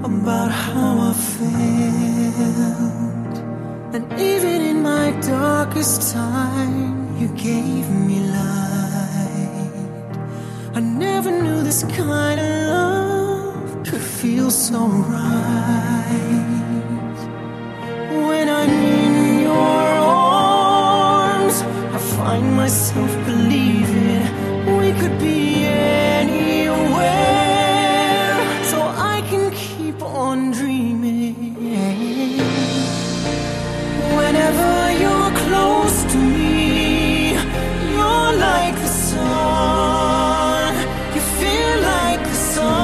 about how I felt. And even in my darkest time, you gave me light. I never knew this kind of love could feel so right. When I'm in your arms, I find myself believing we could be anywhere, so I can keep on dreaming. Whenever you're close to me, you're like the sun. You feel like the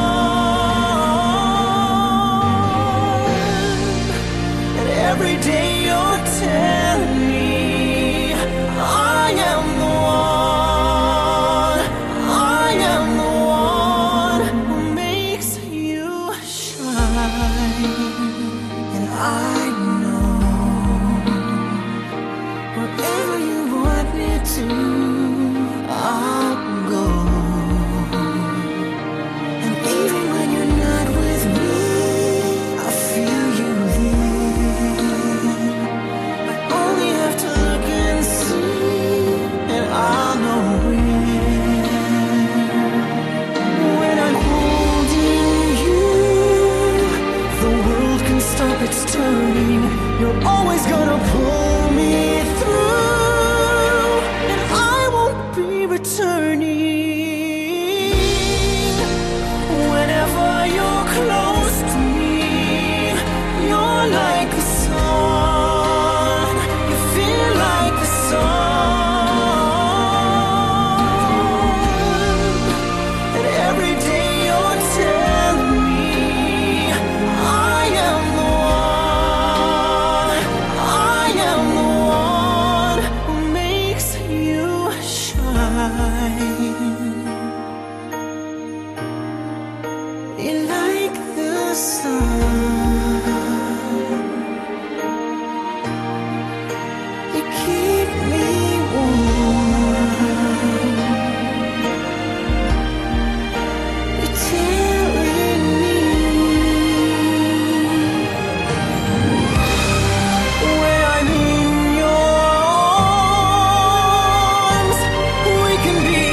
sun. And every day you're telling me I am the one, I am the one who makes you shine. And I know wherever you want me to, I'll go. And even when you're not with me, I feel you there. I only have to look and see, and I'll know when I'm holding you, the world can stop its turning. You're always gonna pull me through, and I won't be returning. Whenever you're close to me, you're like the sun. You feel like the sun. And every day you're telling me I am the one, I am the one who makes you shine. You're like the sun. You keep me warm. You're telling me when I'm in your arms, we can be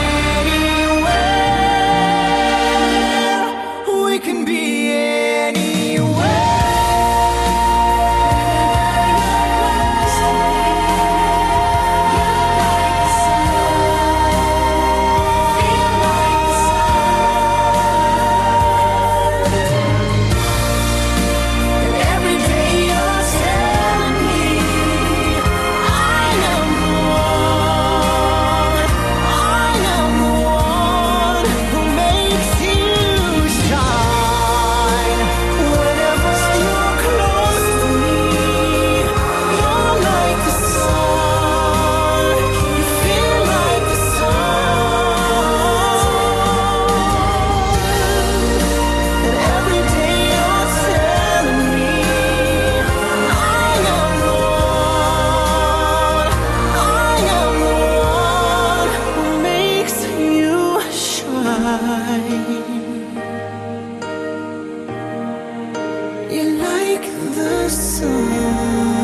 anywhere. We can be You're like the sun.